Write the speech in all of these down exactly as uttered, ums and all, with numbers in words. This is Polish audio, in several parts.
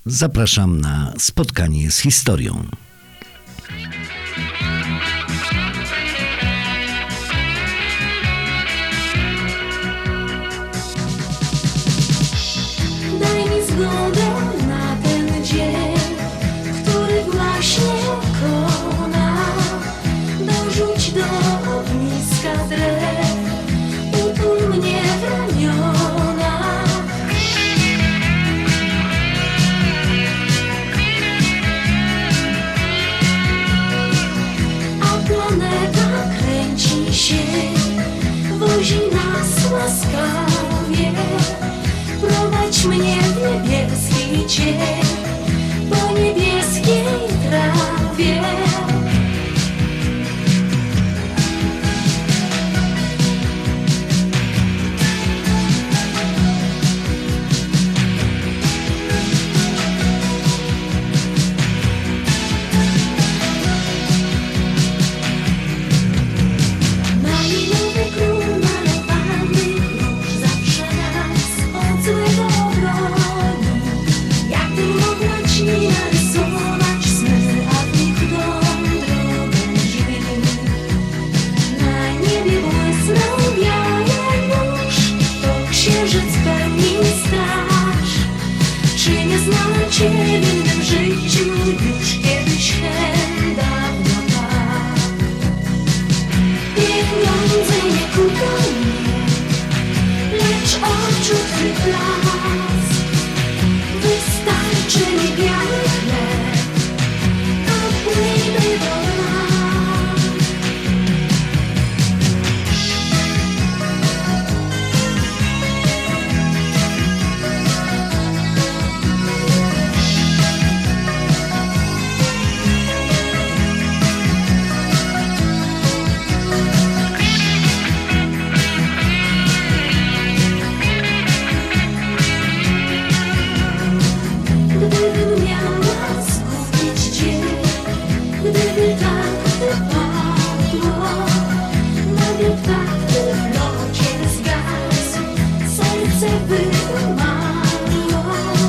Zapraszam na spotkanie z historią. Daj mi zgodę na ten dzień, który właśnie kona. Dorzuć do ogniska drew, utul mnie w ramiona. A planeta kręci się, wozi nas łaskawie. Prowadź mnie w niebieski cień, po niebieskiej trawie. Malinowy król malowany róż zawsze nas od złego broni. Jakbym mogła ci narysować sny, a w nich dom drogą drzwi. Na niebie błysnął biały nóż, to księżyc pełni straż. Czy nie znałem ciebie w innym życiu już kiedyś hen dawno tak? Pieniądze nie kupią mnie, lecz oczu twych blask. Wystarczy mi biały chleb, a płyny do nas. Gdybym miała zgubić cię, gdyby tak wypadło, nagle ptak by w locie zgasł, serce by umarło.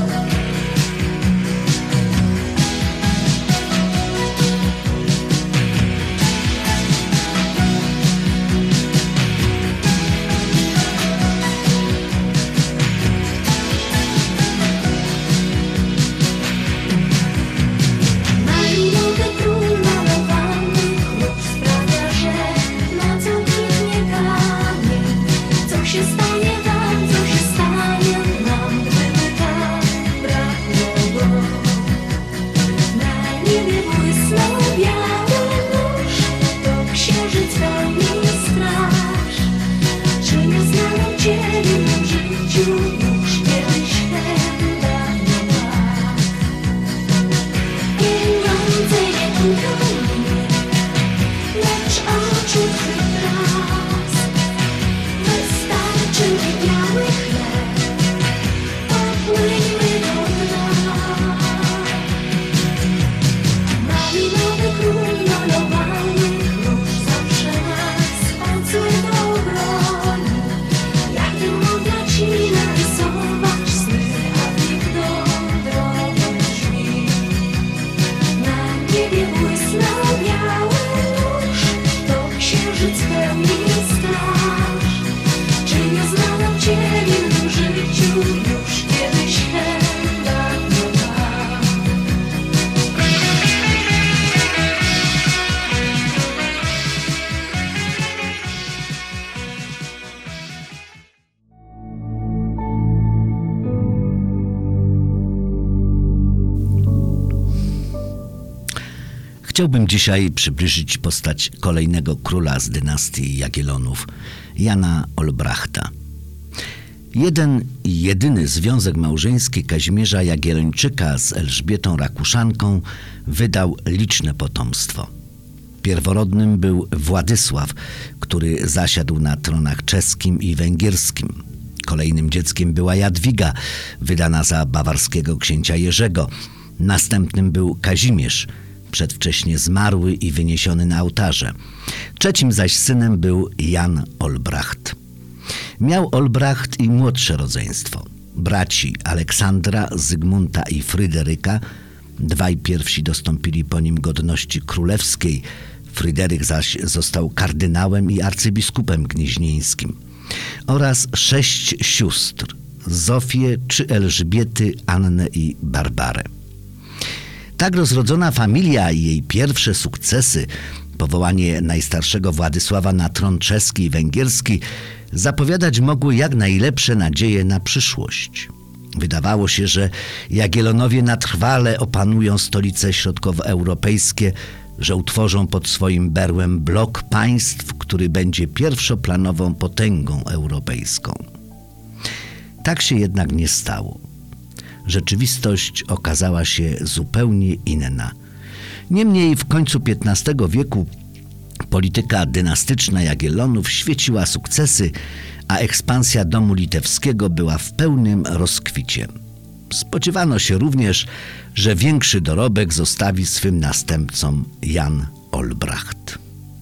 Malinowy król malowany róż sprawia, że na co kichnie kamień. Co się stanie wam, co się stanie nam, gdyby tak brakło go? Na niebie błysnął biały nóż, to księżyc pełni straż. Czy nie znałem ciebie w mym życiu już kiedyś hen dawno tak? Pieniądze nie kupią mnie, lecz oczu twych blask. Wystarczy mi biały chleb, popłyńmy do dna. Malinowy król malowany róż zawsze nas od złego broni. Jakbym mogła ci narysować sny, a w nich dom drogą drzwi. Na niebie błysnął biały nóż, to księżyc pełni straż. Czy nie znałem ciebie w mym życiu już kiedyś hen dawno tak? Chciałbym dzisiaj przybliżyć postać kolejnego króla z dynastii Jagiellonów, Jana Olbrachta. Jeden i jedyny związek małżeński Kazimierza Jagiellończyka z Elżbietą Rakuszanką wydał liczne potomstwo. Pierworodnym był Władysław, który zasiadł na tronach czeskim i węgierskim. Kolejnym dzieckiem była Jadwiga, wydana za bawarskiego księcia Jerzego. Następnym był Kazimierz, przedwcześnie zmarły i wyniesiony na ołtarze. Trzecim zaś synem był Jan Olbracht. Miał Olbracht i młodsze rodzeństwo. braci Aleksandra, Zygmunta i Fryderyka. Dwaj pierwsi dostąpili po nim godności królewskiej, Fryderyk zaś został kardynałem i arcybiskupem gnieźnieńskim. Oraz sześć sióstr, Zofię, trzy Elżbiety, Annę i Barbarę. Tak rozrodzona familia i jej pierwsze sukcesy, powołanie najstarszego Władysława na tron czeski i węgierski, zapowiadać mogły jak najlepsze nadzieje na przyszłość. Wydawało się, że Jagiellonowie na trwale opanują stolice środkowoeuropejskie, że utworzą pod swoim berłem blok państw, który będzie pierwszoplanową potęgą europejską. Tak się jednak nie stało. Rzeczywistość okazała się zupełnie inna. Niemniej w końcu piętnastego wieku polityka dynastyczna Jagiellonów świeciła sukcesy, a ekspansja domu litewskiego była w pełnym rozkwicie. Spodziewano się również, że większy dorobek zostawi swym następcom Jan Olbracht.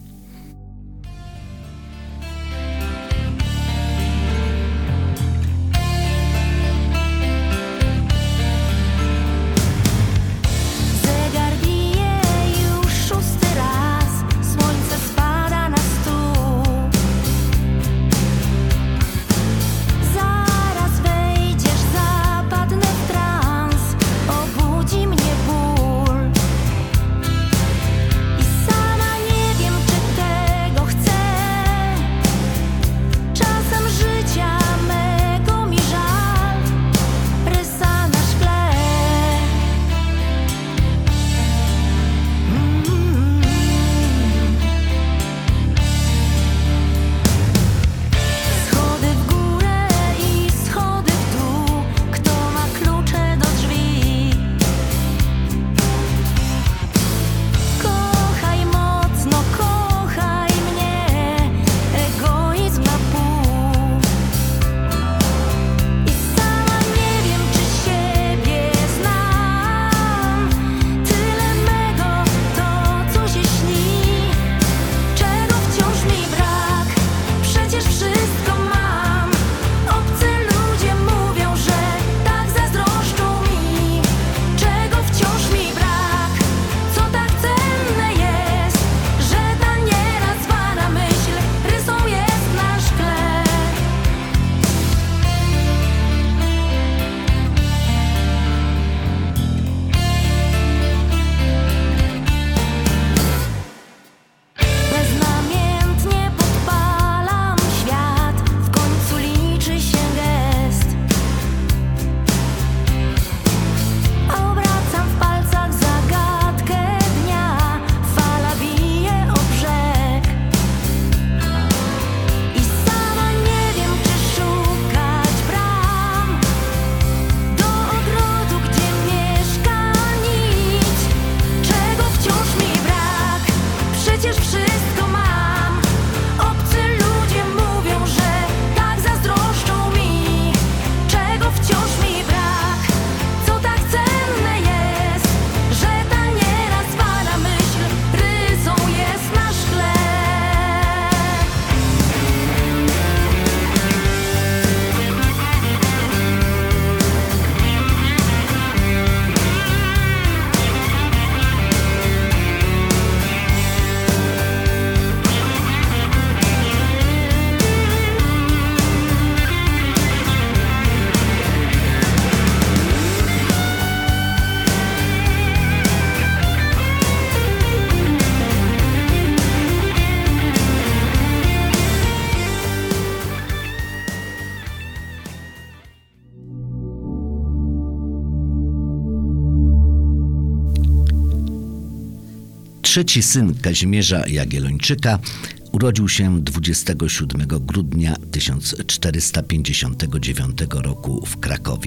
Trzeci syn Kazimierza Jagiellończyka urodził się dwudziestego siódmego grudnia tysiąc czterysta pięćdziesiątego dziewiątego roku w Krakowie.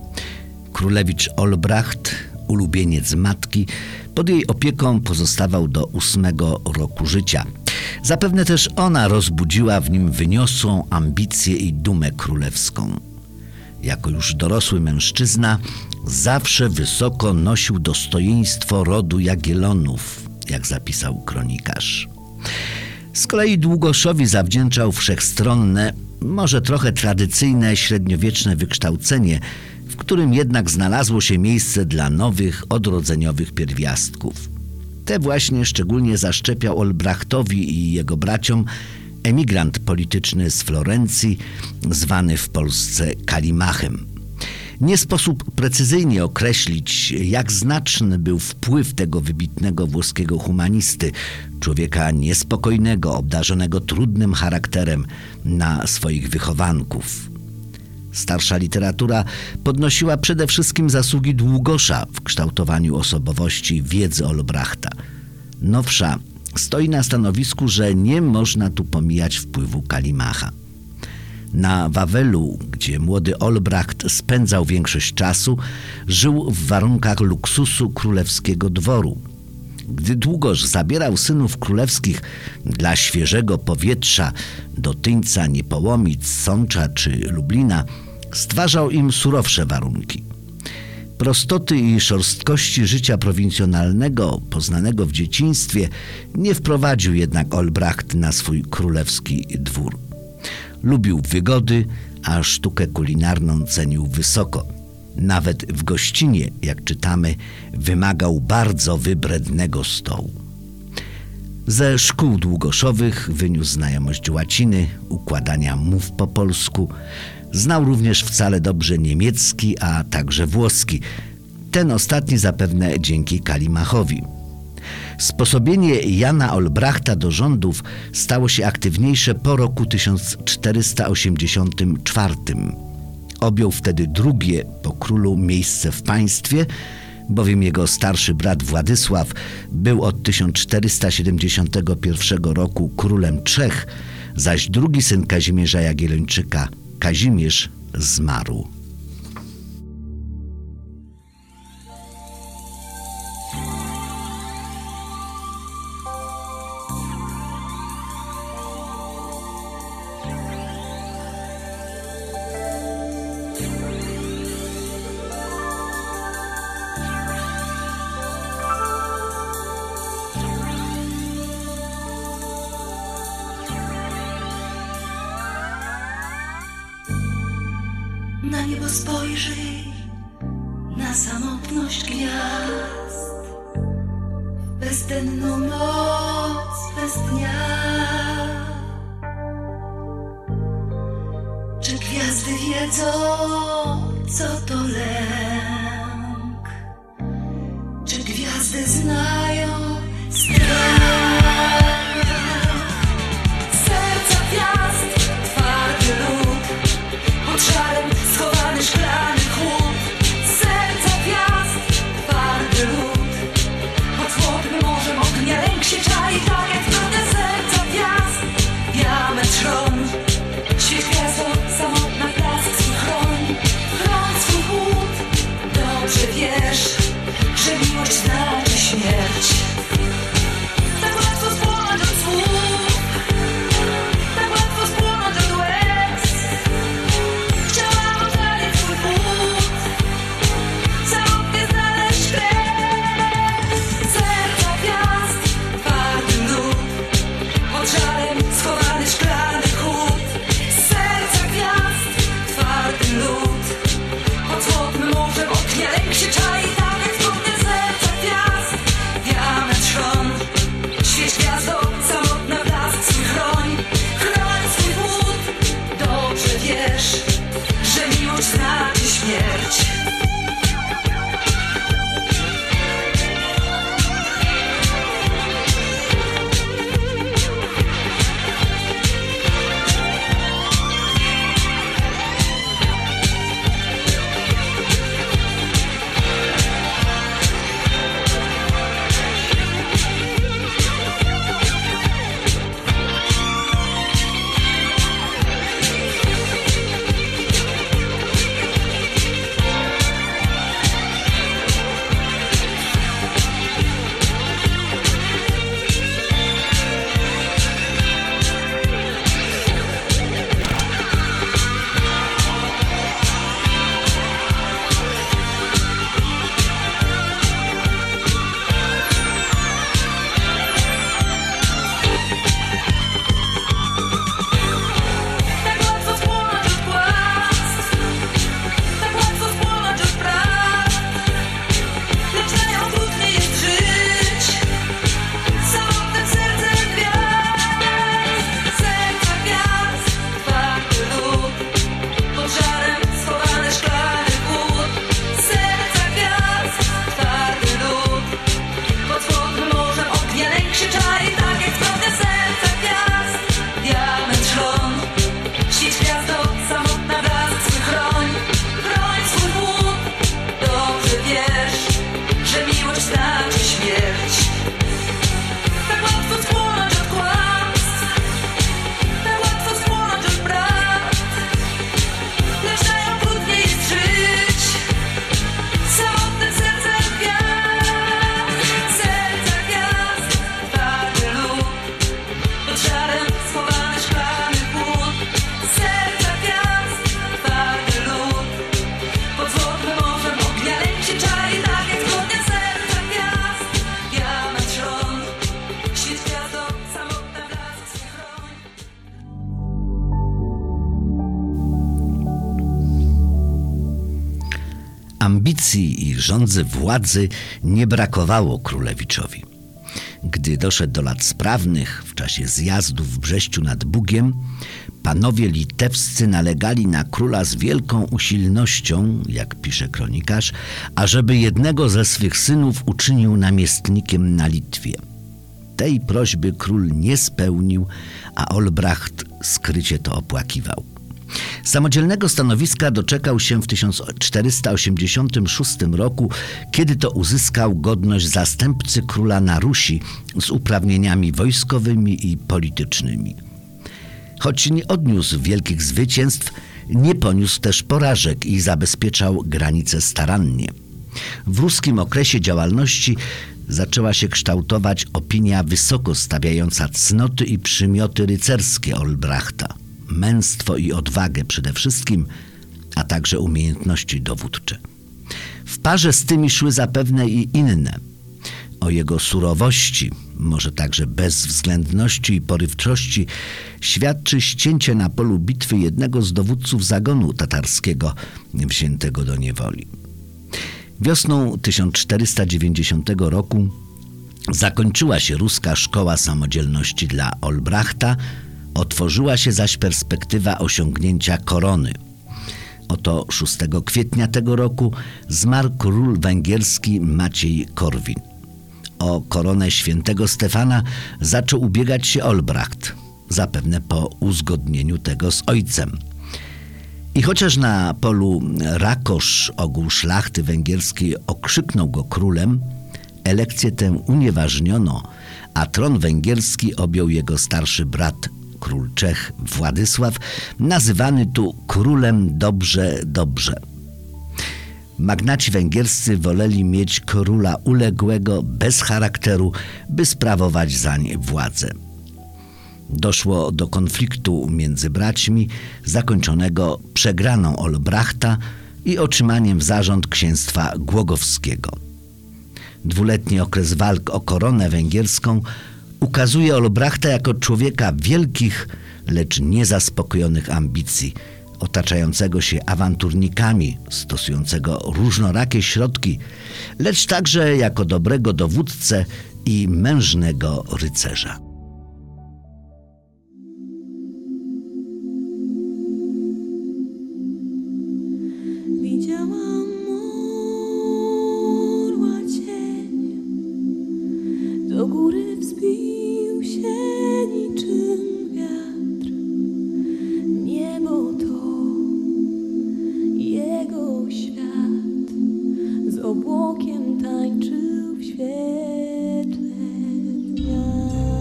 Królewicz Olbracht, ulubieniec matki, pod jej opieką pozostawał do ósmego roku życia. Zapewne też ona rozbudziła w nim wyniosłą ambicję i dumę królewską. Jako już dorosły mężczyzna zawsze wysoko nosił dostojeństwo rodu Jagiellonów, jak zapisał kronikarz. Z kolei Długoszowi zawdzięczał wszechstronne, może trochę tradycyjne, średniowieczne wykształcenie, w którym jednak znalazło się miejsce dla nowych, odrodzeniowych pierwiastków. Te właśnie szczególnie zaszczepiał Olbrachtowi i jego braciom emigrant polityczny z Florencji, zwany w Polsce Kalimachem. Nie sposób precyzyjnie określić, jak znaczny był wpływ tego wybitnego włoskiego humanisty, człowieka niespokojnego, obdarzonego trudnym charakterem, na swoich wychowanków. Starsza literatura podnosiła przede wszystkim zasługi Długosza w kształtowaniu osobowości wiedzy Olbrachta. Nowsza stoi na stanowisku, że nie można tu pomijać wpływu Kalimacha. Na Wawelu, gdzie młody Olbracht spędzał większość czasu, żył w warunkach luksusu królewskiego dworu. Gdy Długosz zabierał synów królewskich dla świeżego powietrza do Tyńca, Niepołomic, Sącza czy Lublina, stwarzał im surowsze warunki. Prostoty i szorstkości życia prowincjonalnego, poznanego w dzieciństwie, nie wprowadził jednak Olbracht na swój królewski dwór. Lubił wygody, a sztukę kulinarną cenił wysoko. Nawet w gościnie, jak czytamy, wymagał bardzo wybrednego stołu. Ze szkół długoszowych wyniósł znajomość łaciny, układania mów po polsku. Znał również wcale dobrze niemiecki, a także włoski. Ten ostatni zapewne dzięki Kalimachowi. Sposobienie Jana Olbrachta do rządów stało się aktywniejsze po roku tysiąc czterysta osiemdziesiątym czwartym. Objął wtedy drugie po królu miejsce w państwie, bowiem jego starszy brat Władysław był od tysiąc czterysta siedemdziesiątego pierwszego roku królem Czech, zaś drugi syn Kazimierza Jagiellończyka, Kazimierz, zmarł. Na niebo spojrzyj, na samotność gwiazd, w bezdenną noc bez dnia. Czy gwiazdy wiedzą, co to lęk? Czy gwiazdy znają strach? Serca gwiazd, twardy lód, pod szarem schowany szklany chłód. Serca gwiazd, twardy lód, pod chłodnym morzem ognia lęk się czai. Tak jak trudne serca gwiazd, diament tron. Świeć gwiazdo, samotna blask swój chroń. Chroń swój chłód, dobrze wiesz, że miłość znaczy śmierć. Tak łatwo spłonąć od słów, tak łatwo spłonąć od łez. Chciałam ocalić swój płód, samotnie znaleźć kres. Serca gwiazd, twardy lód, pod żarem schowany szklany chłód. Serca gwiazd, twardy lód, pod chłodnym morzem ognia lęk się czai. Tak jak trudne serca gwiazd, diament szron. Świeć gwiazdo, samotna blask swój chroń. Chroń swój chłód, dobrze wiesz, że miłość znaczy śmierć. Ambicji i żądzy władzy nie brakowało królewiczowi. Gdy doszedł do lat sprawnych, w czasie zjazdu w Brześciu nad Bugiem, panowie litewscy nalegali na króla z wielką usilnością, jak pisze kronikarz, ażeby jednego ze swych synów uczynił namiestnikiem na Litwie. Tej prośby król nie spełnił, a Olbracht skrycie to opłakiwał. Samodzielnego stanowiska doczekał się w tysiąc czterysta osiemdziesiątym szóstym roku, kiedy to uzyskał godność zastępcy króla na Rusi z uprawnieniami wojskowymi i politycznymi. Choć nie odniósł wielkich zwycięstw, nie poniósł też porażek i zabezpieczał granice starannie. W ruskim okresie działalności zaczęła się kształtować opinia wysoko stawiająca cnoty i przymioty rycerskie Olbrachta, męstwo i odwagę przede wszystkim, a także umiejętności dowódcze. W parze z tymi szły zapewne i inne. O jego surowości, może także bezwzględności i porywczości, świadczy ścięcie na polu bitwy jednego z dowódców zagonu tatarskiego wziętego do niewoli. Wiosną tysiąc czterysta dziewięćdziesiątego roku zakończyła się ruska szkoła samodzielności dla Olbrachta, otworzyła się zaś perspektywa osiągnięcia korony. Oto szóstego kwietnia tego roku zmarł król węgierski Maciej Korwin. O koronę świętego Stefana zaczął ubiegać się Olbracht, zapewne po uzgodnieniu tego z ojcem. I chociaż na polu Rakosz ogół szlachty węgierskiej okrzyknął go królem, elekcję tę unieważniono, a tron węgierski objął jego starszy brat, król Czech Władysław, nazywany tu królem dobrze, dobrze. Magnaci węgierscy woleli mieć króla uległego, bez charakteru, by sprawować zań władzę. Doszło do konfliktu między braćmi, zakończonego przegraną Olbrachta i otrzymaniem w zarząd księstwa głogowskiego. Dwuletni okres walk o koronę węgierską ukazuje Olbrachta jako człowieka wielkich, lecz niezaspokojonych ambicji, otaczającego się awanturnikami, stosującego różnorakie środki, lecz także jako dobrego dowódcę i mężnego rycerza. Widziałam orła cień, do góry wzbił się niczym wiatr. Niebo to jego świat, z obłokiem tańczył w świetle dnia.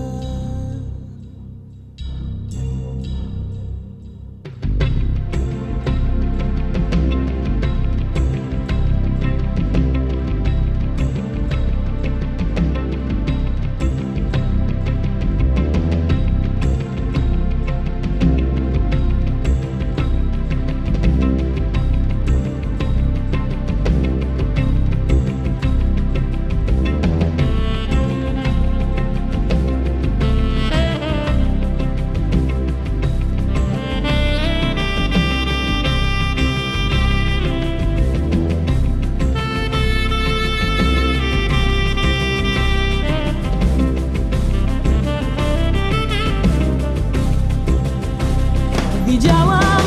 Widziałam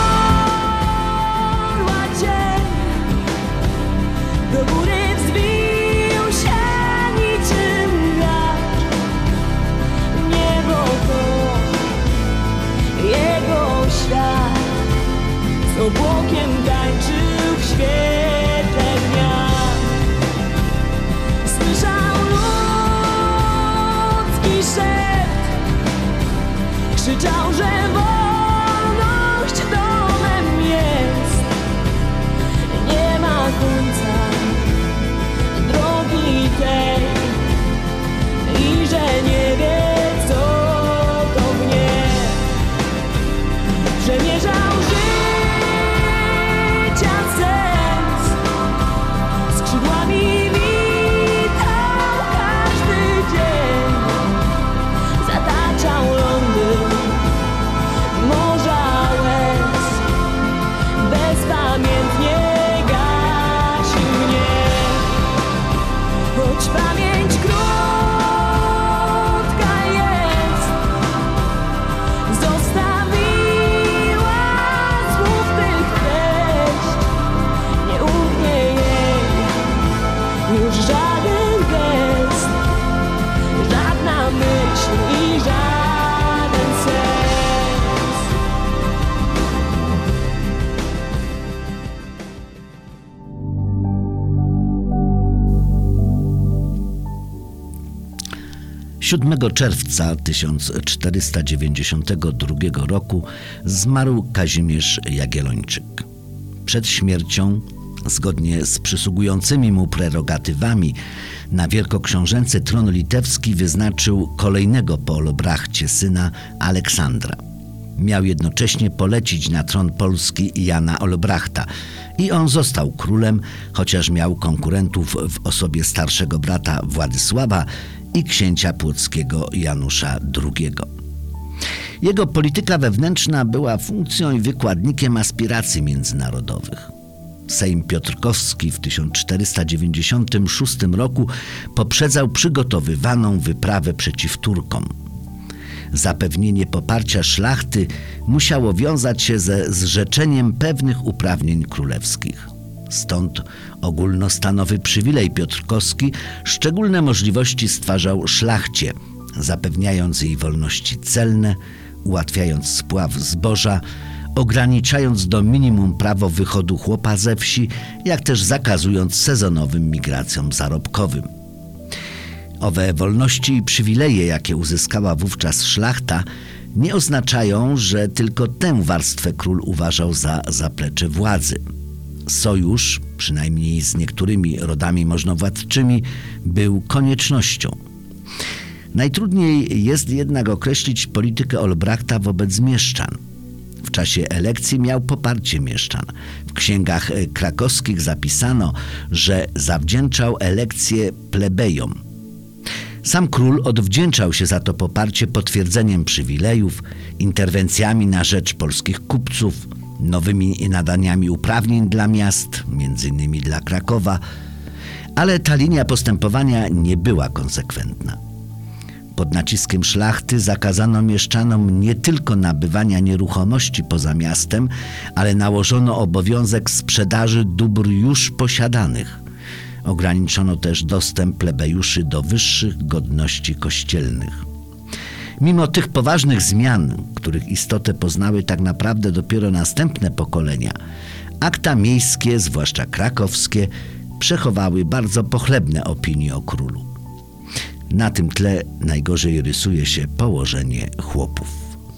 orła cień, do góry wzbił się niczym wiatr. Niebo to jego świat, z obłokiem tańczył w świetle dnia. Słyszał ludzki szept, krzyczał, że domem jest. Nie ma końca drogi tej i że nie wie, co to gniew. Przemierzał życia sens, skrzydłami witał każdy dzień. Zataczał Londyn siódmego czerwca tysiąc czterysta dziewięćdziesiątego drugiego roku zmarł Kazimierz Jagiellończyk. Przed śmiercią, zgodnie z przysługującymi mu prerogatywami, na wielkoksiążęcy tron litewski wyznaczył kolejnego po Olbrachcie syna, Aleksandra. Miał jednocześnie polecić na tron Polski Jana Olbrachta i on został królem, chociaż miał konkurentów w osobie starszego brata Władysława i księcia płockiego Janusza drugiego. Jego polityka wewnętrzna była funkcją i wykładnikiem aspiracji międzynarodowych. Sejm Piotrkowski w tysiąc czterysta dziewięćdziesiątym szóstym roku poprzedzał przygotowywaną wyprawę przeciw Turkom. Zapewnienie poparcia szlachty musiało wiązać się ze zrzeczeniem pewnych uprawnień królewskich. Stąd ogólnostanowy przywilej piotrkowski szczególne możliwości stwarzał szlachcie, zapewniając jej wolności celne, ułatwiając spław zboża, ograniczając do minimum prawo wychodu chłopa ze wsi, jak też zakazując sezonowym migracjom zarobkowym. Owe wolności i przywileje, jakie uzyskała wówczas szlachta, nie oznaczają, że tylko tę warstwę król uważał za zaplecze władzy. Sojusz, przynajmniej z niektórymi rodami możnowładczymi, był koniecznością. Najtrudniej jest jednak określić politykę Olbrachta wobec mieszczan. W czasie elekcji miał poparcie mieszczan. W księgach krakowskich zapisano, że zawdzięczał elekcję plebejom. Sam król odwdzięczał się za to poparcie potwierdzeniem przywilejów, interwencjami na rzecz polskich kupców, nowymi nadaniami uprawnień dla miast, między innymi dla Krakowa, ale ta linia postępowania nie była konsekwentna. Pod naciskiem szlachty zakazano mieszczanom nie tylko nabywania nieruchomości poza miastem, ale nałożono obowiązek sprzedaży dóbr już posiadanych. Ograniczono też dostęp plebejuszy do wyższych godności kościelnych. Mimo tych poważnych zmian, których istotę poznały tak naprawdę dopiero następne pokolenia, akta miejskie, zwłaszcza krakowskie, przechowały bardzo pochlebne opinie o królu. Na tym tle najgorzej rysuje się położenie chłopów.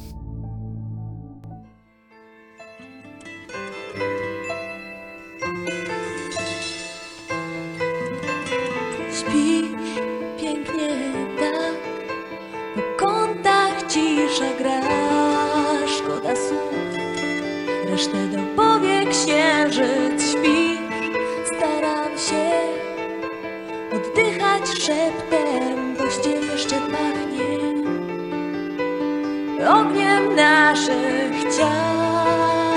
Śpisz pięknie tak, po kątach cisza gra, szkoda słów, resztę dopowie księżyc. Śpisz, staram się oddychać szeptem, pościel jeszcze pachnie ogniem naszych ciał.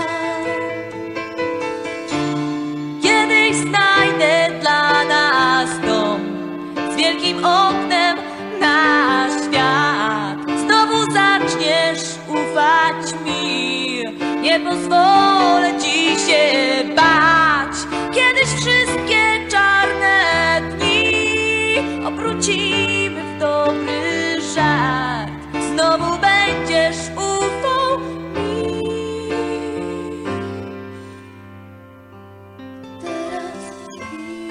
Kiedyś znajdę dla nas dom z wielkim oknem na świat. Znowu zaczniesz ufać mi, nie pozwolę ci się bać. Kiedyś wszystkie czarne dni obrócimy w dobry żart. Znowu będziesz ufał mi. Teraz śpi.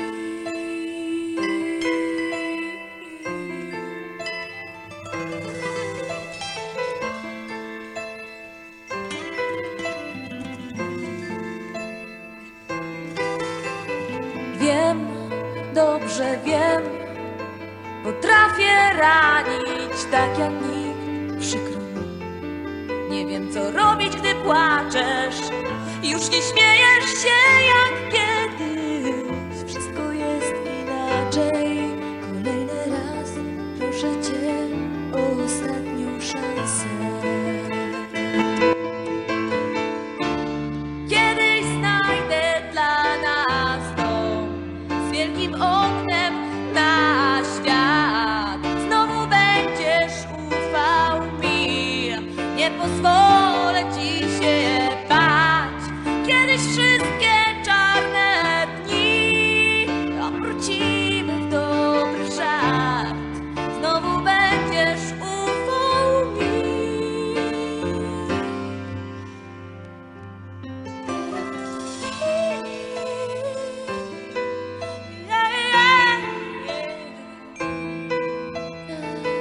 Wiem, dobrze wiem, potrafię ranić tak jak nikt. Przykro mi, nie wiem co robić, gdy płaczesz. Już nie śmiejesz się jak kiedyś. Wszystko jest inaczej. Kolejny raz proszę cię o ostatnią szansę. Kiedyś znajdę dla nas dom z wielkim oknem na świat. Znowu będziesz ufał mi, nie pozwolę ci się bać. Kiedyś wszystkie czarne dni obrócimy w dobry żart. Znowu będziesz ufał mi. Yeah, yeah, yeah.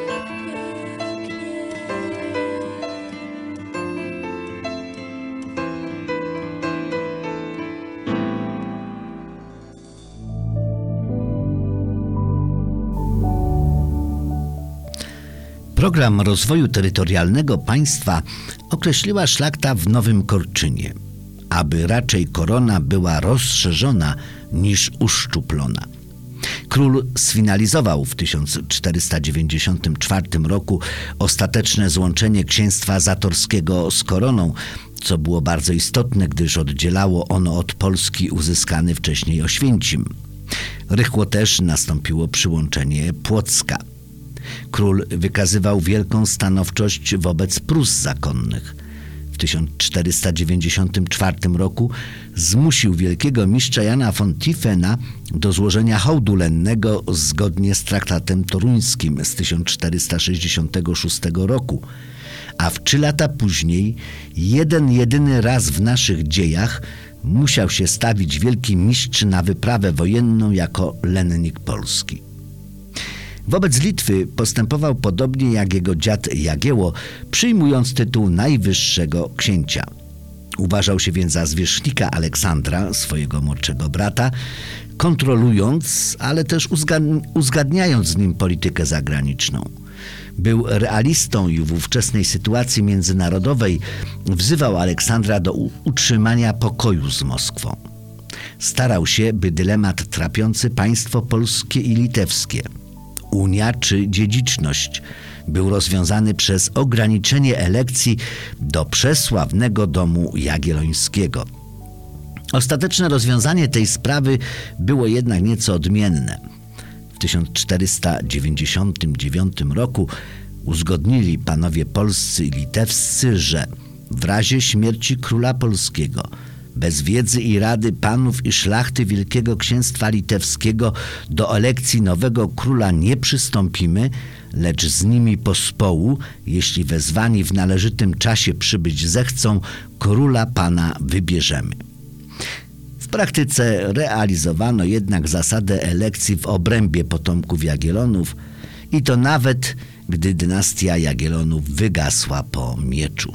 Program rozwoju terytorialnego państwa określiła szlachta w Nowym Korczynie, aby raczej korona była rozszerzona niż uszczuplona. Król sfinalizował w tysiąc czterysta dziewięćdziesiątym czwartym roku ostateczne złączenie księstwa zatorskiego z koroną, co było bardzo istotne, gdyż oddzielało ono od Polski uzyskany wcześniej Oświęcim. Rychło też nastąpiło przyłączenie Płocka. Król wykazywał wielką stanowczość wobec Prus zakonnych. W tysiąc czterysta dziewięćdziesiątym czwartym roku zmusił wielkiego mistrza Jana von Tiefena do złożenia hołdu lennego zgodnie z traktatem toruńskim z tysiąc czterysta sześćdziesiątego szóstego roku, a w trzy lata później jeden jedyny raz w naszych dziejach musiał się stawić wielki mistrz na wyprawę wojenną jako lennik polski. Wobec Litwy postępował podobnie jak jego dziad Jagiełło, przyjmując tytuł najwyższego księcia. Uważał się więc za zwierzchnika Aleksandra, swojego młodszego brata, kontrolując, ale też uzgadniając z nim politykę zagraniczną. Był realistą i w ówczesnej sytuacji międzynarodowej wzywał Aleksandra do utrzymania pokoju z Moskwą. Starał się, by dylemat trapiący państwo polskie i litewskie, Unia czy dziedziczność, był rozwiązany przez ograniczenie elekcji do przesławnego domu jagiellońskiego. Ostateczne rozwiązanie tej sprawy było jednak nieco odmienne. W tysiąc czterysta dziewięćdziesiątym dziewiątym roku uzgodnili panowie polscy i litewscy, że w razie śmierci króla polskiego bez wiedzy i rady panów i szlachty Wielkiego Księstwa Litewskiego do elekcji nowego króla nie przystąpimy, lecz z nimi pospołu, jeśli wezwani w należytym czasie przybyć zechcą, króla pana wybierzemy. W praktyce realizowano jednak zasadę elekcji w obrębie potomków Jagiellonów i to nawet, gdy dynastia Jagiellonów wygasła po mieczu.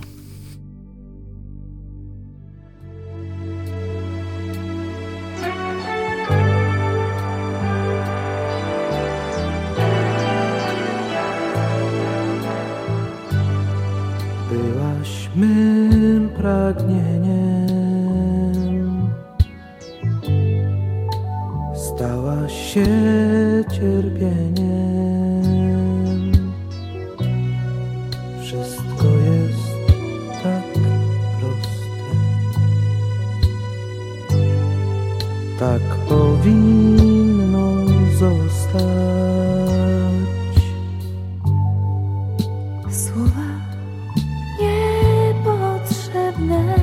Byłaś mym pragnieniem, stałaś się cierpieniem. Wszystko jest tak proste, tak powinno zostać. Słowa niepotrzebne,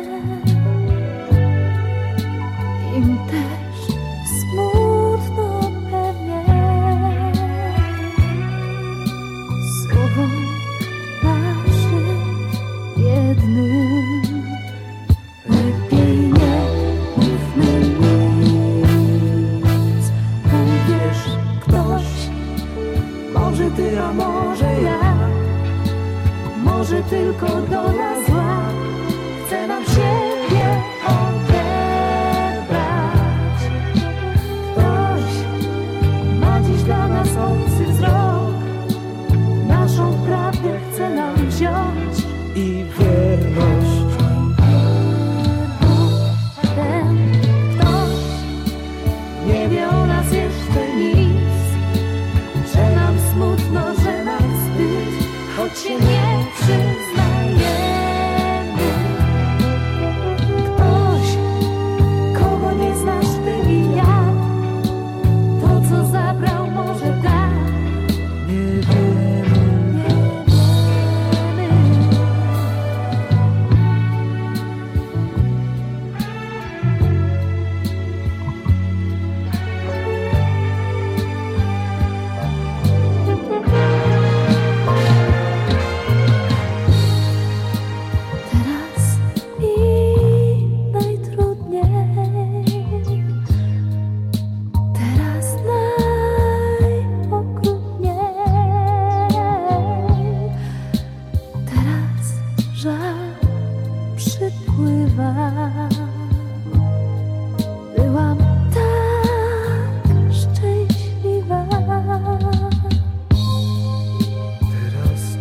im też smutno pewnie. Słowom naszym jednym lepiej nie mówmy nic. Uwierz, ktoś, może ty, a może ja, może tylko do nas zła, chce nam siebie odebrać. Ktoś ma dziś dla nas obcy wzrok, naszą prawdę chce nam wziąć I wierność. Ten ktoś nie wie o nas jeszcze nic, że nam smutno, że nam wstyd, choć się nie przyznajemy. Ktoś, kogo nie znasz ty i ja, to co zabrał może da, Nie wiemy, nie wiemy. Teraz mi najtrudniej, teraz najokrutniej, teraz żal przypływa. Byłam tak szczęśliwa. teraz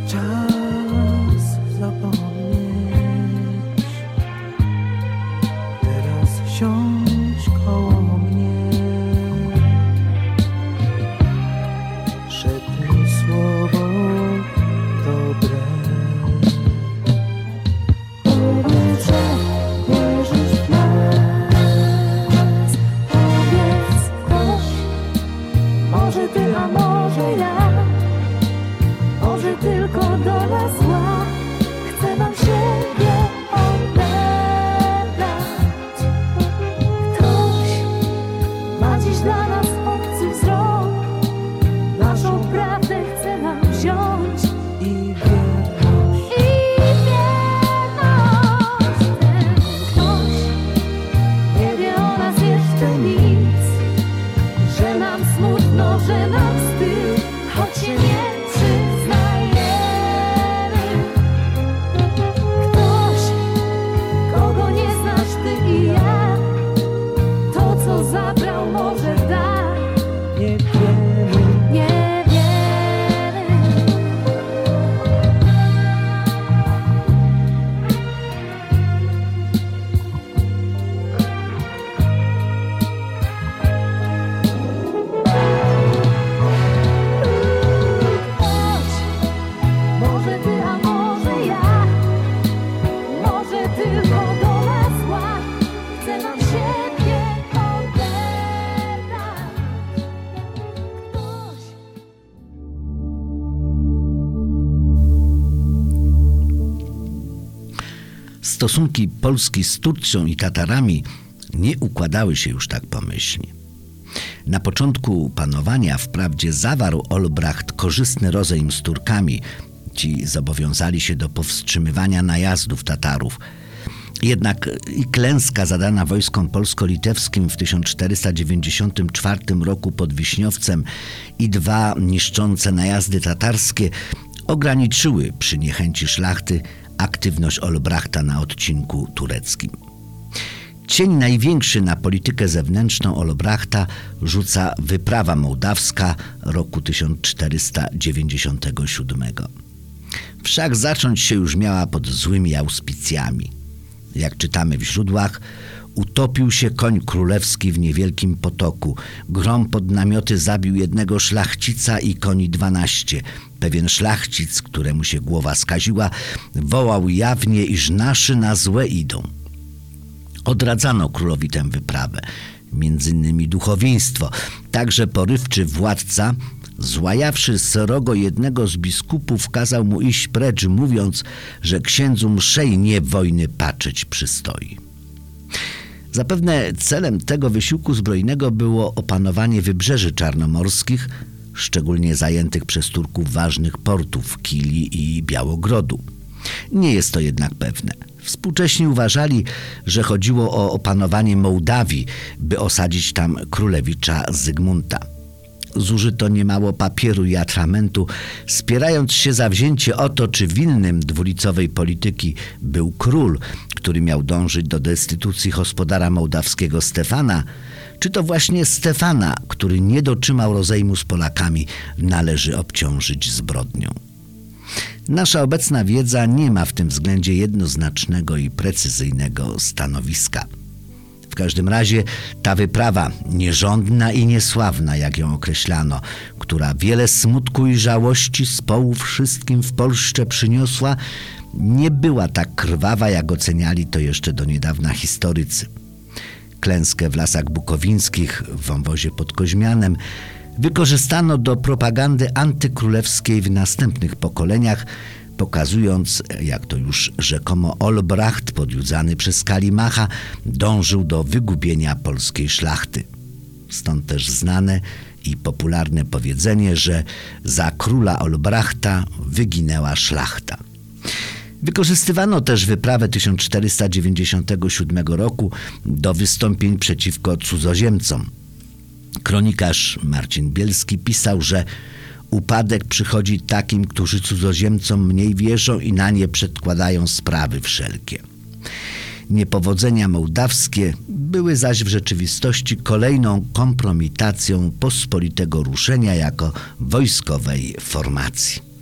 Stosunki Polski z Turcją i Tatarami nie układały się już tak pomyślnie. Na początku panowania wprawdzie zawarł Olbracht korzystny rozejm z Turkami. Ci zobowiązali się do powstrzymywania najazdów Tatarów. Jednak i klęska zadana wojskom polsko-litewskim w tysiąc czterysta dziewięćdziesiątym czwartym roku pod Wiśniowcem i dwa niszczące najazdy tatarskie ograniczyły przy niechęci szlachty aktywność Olbrachta na odcinku tureckim. Cień największy na politykę zewnętrzną Olbrachta rzuca wyprawa mołdawska roku tysiąc czterysta dziewięćdziesiątego siódmego. Wszak zacząć się już miała pod złymi auspicjami. Jak czytamy w źródłach, utopił się koń królewski w niewielkim potoku. Grom pod namioty zabił jednego szlachcica i koni dwanaście. Pewien szlachcic, któremu się głowa skaziła, wołał jawnie, iż naszy na złe idą. Odradzano królowi tę wyprawę, między innymi duchowieństwo. Także porywczy władca, złajawszy srogo jednego z biskupów, kazał mu iść precz, mówiąc, że księdzu mszej nie wojny patrzeć przystoi. Zapewne celem tego wysiłku zbrojnego było opanowanie wybrzeży czarnomorskich, szczególnie zajętych przez Turków ważnych portów Kili i Białogrodu. Nie jest to jednak pewne. Współcześni uważali, że chodziło o opanowanie Mołdawii, by osadzić tam królewicza Zygmunta. Zużyto niemało papieru i atramentu, spierając się za wzięcie o to, czy winnym dwulicowej polityki był król, który miał dążyć do destytucji gospodara mołdawskiego Stefana, czy to właśnie Stefana, który nie dotrzymał rozejmu z Polakami, należy obciążyć zbrodnią. Nasza obecna wiedza nie ma w tym względzie jednoznacznego i precyzyjnego stanowiska. W każdym razie ta wyprawa, nierządna i niesławna, jak ją określano, która wiele smutku i żałości z połu wszystkim w Polsce przyniosła, nie była tak krwawa, jak oceniali to jeszcze do niedawna historycy. Klęskę w Lasach Bukowińskich w wąwozie pod Koźmianem wykorzystano do propagandy antykrólewskiej w następnych pokoleniach, pokazując, jak to już rzekomo Olbracht, podjudzany przez Kalimacha, dążył do wygubienia polskiej szlachty. Stąd też znane i popularne powiedzenie, że za króla Olbrachta wyginęła szlachta. Wykorzystywano też wyprawę tysiąc czterysta dziewięćdziesiątego siódmego roku do wystąpień przeciwko cudzoziemcom. Kronikarz Marcin Bielski pisał, że upadek przychodzi takim, którzy cudzoziemcom mniej wierzą i na nie przedkładają sprawy wszelkie. Niepowodzenia mołdawskie były zaś w rzeczywistości kolejną kompromitacją pospolitego ruszenia jako wojskowej formacji.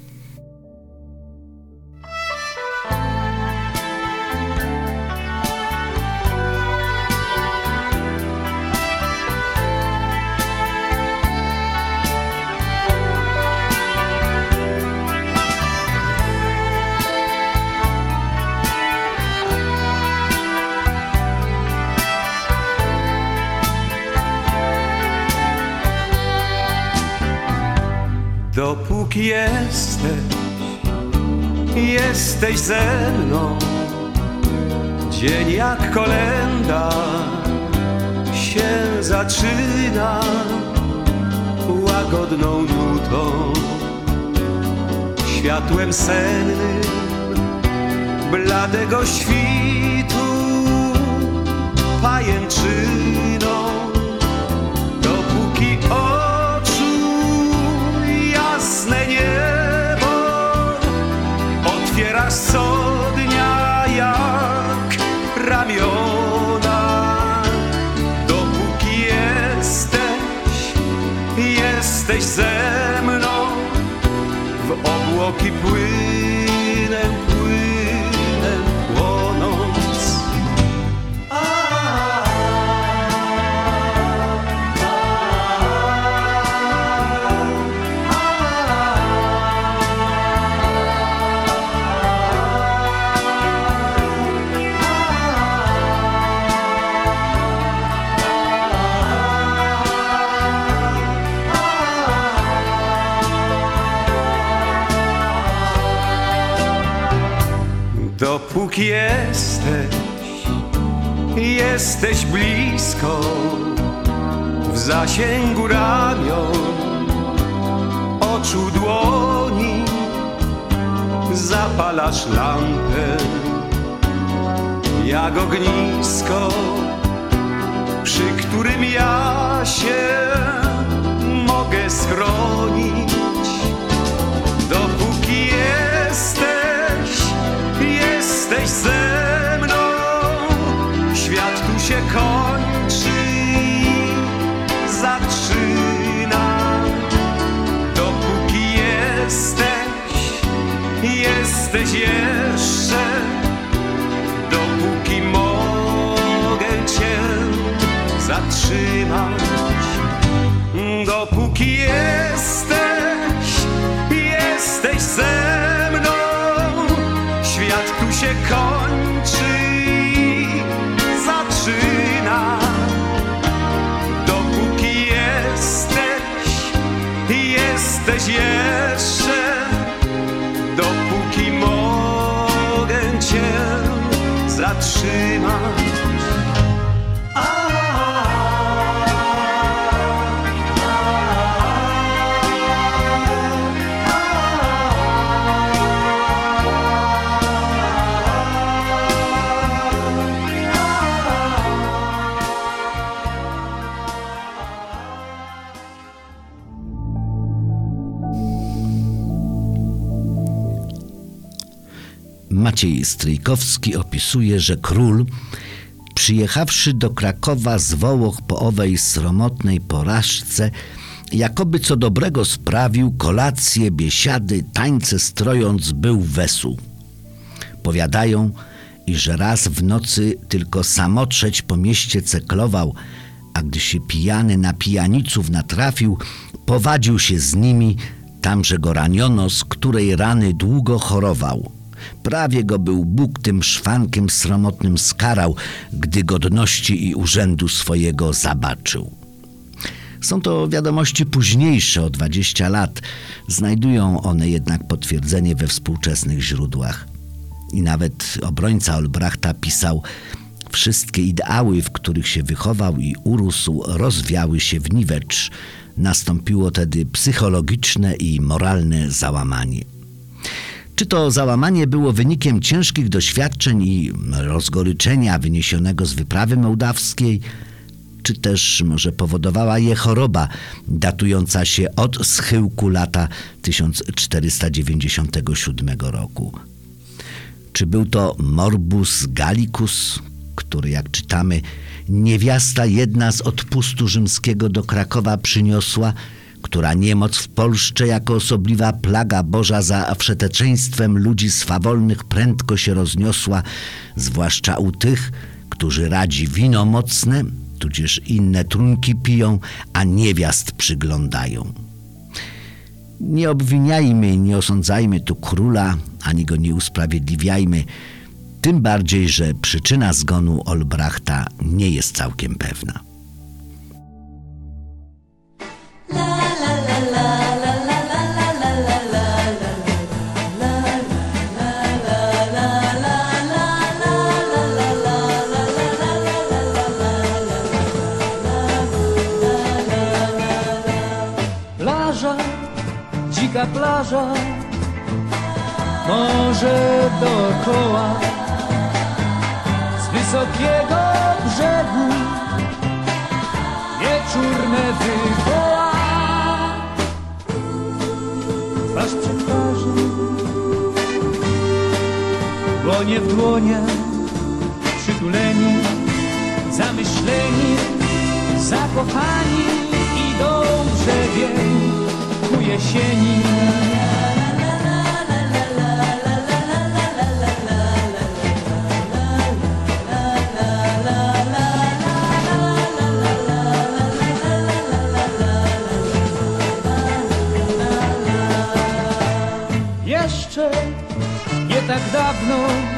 Dopóki jesteś, jesteś ze mną, dzień jak kolenda się zaczyna łagodną nutą, światłem sennym bladego świtu, pajęczyną, dopóki jasne niebo otwierasz co dnia jak ramiona. Dopóki jesteś, jesteś ze mną, w obłoki płynę, płynę płonąc. Dopóki jesteś, jesteś blisko, w zasięgu ramion, oczu, dłoni, zapalasz lampę jak ognisko, przy którym ja się mogę schronić. Dopóki jesteś, jesteś ze mną, świat tu się kończy i zaczyna. Dopóki jesteś, jesteś jeszcze, dopóki mogę cię zatrzymać. Dopóki jesteś, jesteś ze mną, świat tu się kończy i zaczyna. Dopóki jesteś, jesteś jeszcze, dopóki mogę cię zatrzymać. Maciej Stryjkowski opisuje, że król, przyjechawszy do Krakowa z Wołoch po owej sromotnej porażce, jakoby co dobrego sprawił, kolacje, biesiady, tańce strojąc, był wesół. Powiadają, iż raz w nocy tylko samotrzeć po mieście ceklował, a gdy się pijany na pijaniców natrafił, powadził się z nimi, tamże go raniono, z której rany długo chorował. Prawie go był Bóg tym szwankiem sromotnym skarał, gdy godności i urzędu swojego zabaczył. Są to wiadomości późniejsze o dwadzieścia lat. Znajdują one jednak potwierdzenie we współczesnych źródłach. I nawet obrońca Olbrachta pisał: wszystkie ideały, w których się wychował i urósł, rozwiały się w niwecz. Nastąpiło tedy psychologiczne i moralne załamanie. Czy to załamanie było wynikiem ciężkich doświadczeń i rozgoryczenia wyniesionego z wyprawy mołdawskiej, czy też może powodowała je choroba datująca się od schyłku lata tysiąc czterysta dziewięćdziesiątego siódmego roku? Czy był to morbus gallicus, który, jak czytamy, niewiasta jedna z odpustu rzymskiego do Krakowa przyniosła, która niemoc w Polsce jako osobliwa plaga Boża za wszeteczeństwem ludzi swawolnych prędko się rozniosła, zwłaszcza u tych, którzy radzi wino mocne, tudzież inne trunki piją, a niewiast przyglądają. Nie obwiniajmy, nie osądzajmy tu króla, ani go nie usprawiedliwiajmy, tym bardziej, że przyczyna zgonu Olbrachta nie jest całkiem pewna. Plaża, dzika plaża, morze dookoła, z wysokiego brzegu wieczórne wywoła. Twarz przy twarzy, dłonie w dłoniach, przytuleni, zamyśleni, zakochani, idą brzegiem ku jesieni. Jeszcze nie tak dawno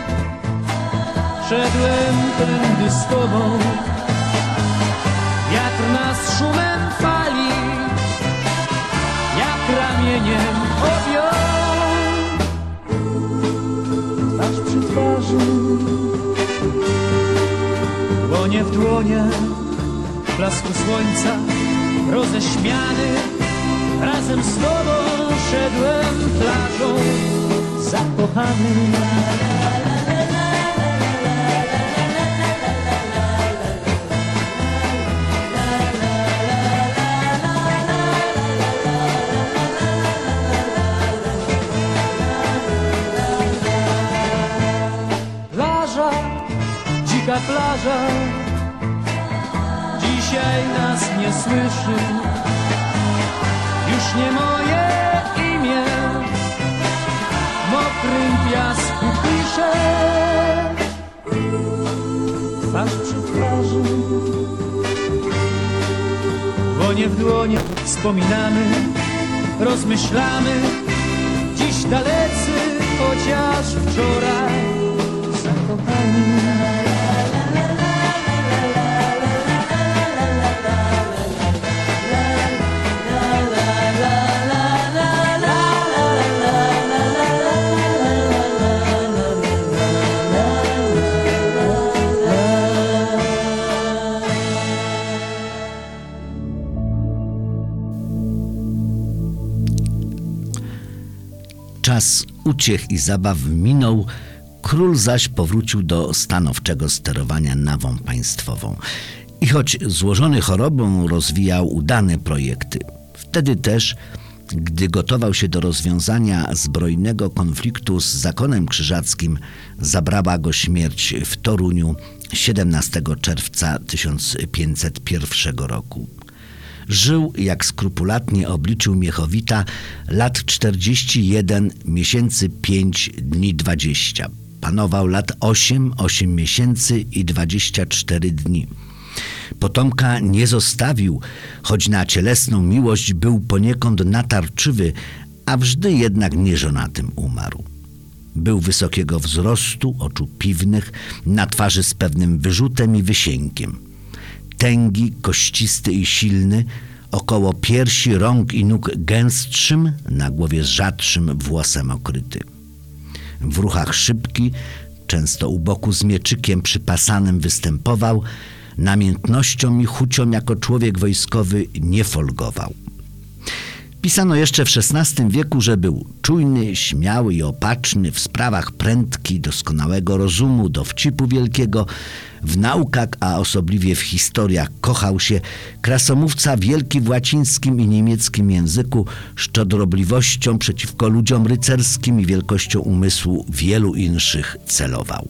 szedłem tędy z tobą. Wiatr nas szumem fali, jak ramieniem objął. Twarz przy twarzy, plaży. Dłonie w dłoniach, w blasku słońca, roześmiany, razem z tobą szedłem plażą, zakochany. Plaża, dzika plaża, dzisiaj nas nie słyszy. Już nie moje imię w mokrym piasku pisze. Twarz przy twarzy, dłonie w dłonie, wspominamy, rozmyślamy. Dziś dalecy, chociaż wczoraj zakochani. Czas uciech i zabaw minął, król zaś powrócił do stanowczego sterowania nawą państwową. I choć złożony chorobą, rozwijał udane projekty. Wtedy też, gdy gotował się do rozwiązania zbrojnego konfliktu z zakonem krzyżackim, zabrała go śmierć w Toruniu siedemnastego czerwca tysiąc pięćset pierwszego roku. Żył, jak skrupulatnie obliczył Miechowita, lat czterdzieści jeden miesięcy pięć dni dwadzieścia. Panował lat osiem, osiem miesięcy i dwadzieścia cztery dni. Potomka nie zostawił, choć na cielesną miłość był poniekąd natarczywy, a wżdy jednak nieżonatym umarł. Był wysokiego wzrostu, oczu piwnych, na twarzy z pewnym wyrzutem i wysiękiem. Tęgi, kościsty i silny, około piersi, rąk i nóg gęstszym, na głowie rzadszym włosem okryty. W ruchach szybki, często u boku z mieczykiem przypasanym występował, namiętnością i chucią jako człowiek wojskowy nie folgował. Pisano jeszcze w szesnastym wieku, że był czujny, śmiały i opatrzny, w sprawach prędki, doskonałego rozumu, dowcipu wielkiego, w naukach, a osobliwie w historiach kochał się, krasomówca wielki w łacińskim i niemieckim języku, szczodrobliwością przeciwko ludziom rycerskim i wielkością umysłu wielu inszych celował.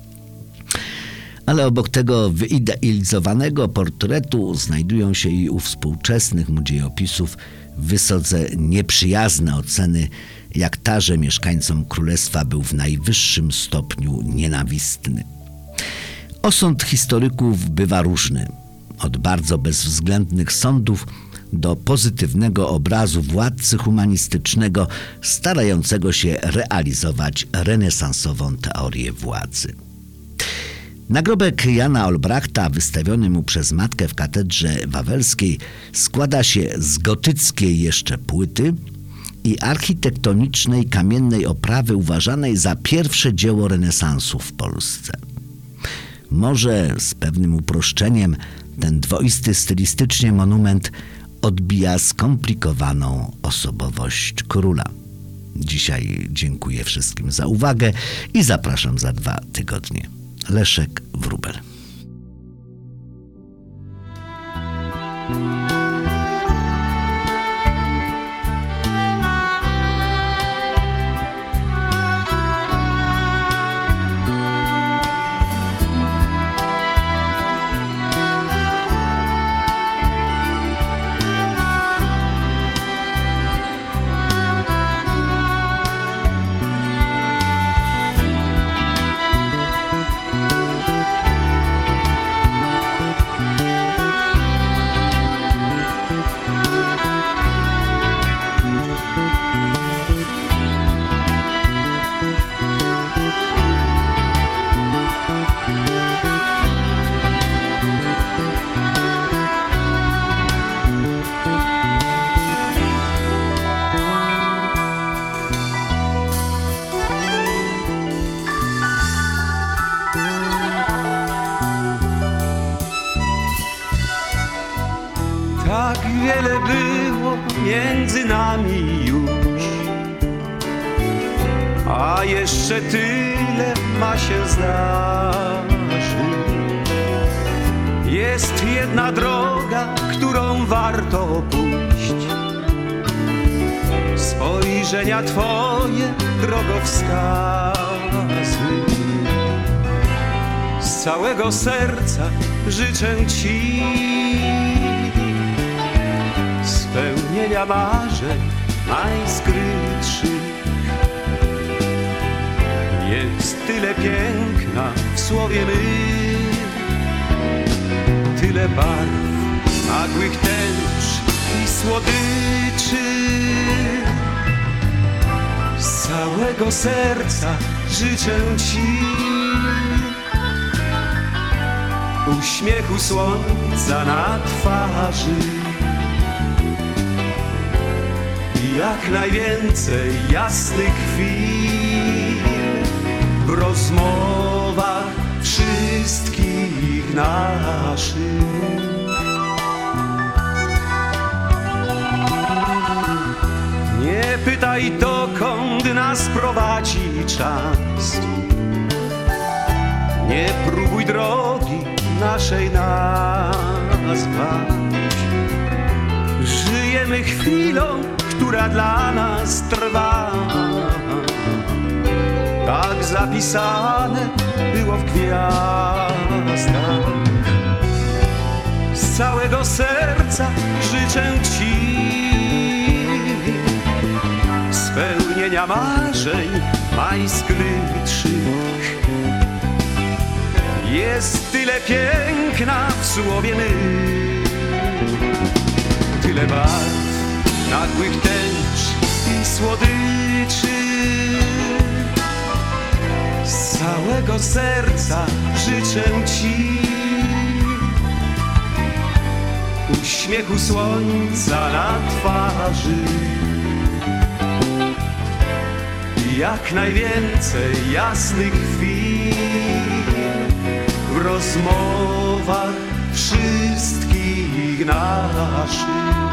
Ale obok tego wyidealizowanego portretu znajdują się i u współczesnych mu dziejopisów wysoce nieprzyjazne oceny, jak ta, że mieszkańcom królestwa był w najwyższym stopniu nienawistny. Osąd historyków bywa różny. Od bardzo bezwzględnych sądów do pozytywnego obrazu władcy humanistycznego starającego się realizować renesansową teorię władzy. Nagrobek Jana Olbrachta, wystawiony mu przez matkę w katedrze wawelskiej, składa się z gotyckiej jeszcze płyty i architektonicznej kamiennej oprawy uważanej za pierwsze dzieło renesansu w Polsce. Może z pewnym uproszczeniem ten dwoisty stylistycznie monument odbija skomplikowaną osobowość króla. Dzisiaj dziękuję wszystkim za uwagę i zapraszam za dwa tygodnie. Leszek Wróbel. wiele było między nami już, a jeszcze tyle ma się zdarzyć. Jest jedna droga, którą warto pójść. Spojrzenia Twoje drogowskazy. Z całego serca życzę Ci spełnienia marzeń najskrytszych. Jest tyle piękna w słowie mym, tyle barw, nagłych tęcz i słodyczy. Z całego serca życzę Ci uśmiechu słońca na twarzy i jak najwięcej jasnych chwil w rozmowach wszystkich naszych. Nie pytaj, dokąd nas prowadzi czas. Nie próbuj drogi naszej nazwać. Żyjemy chwilą, która dla nas trwa. Tak zapisane było w gwiazdach. Z całego serca życzę Ci spełnienia marzeń najskrytszych. Jest tyle piękna w słowie mym, tyle barw, nagłych tęcz i słodyczy. Z całego serca życzę Ci uśmiechu słońca na twarzy i jak najwięcej jasnych chwil w rozmowach wszystkich naszych.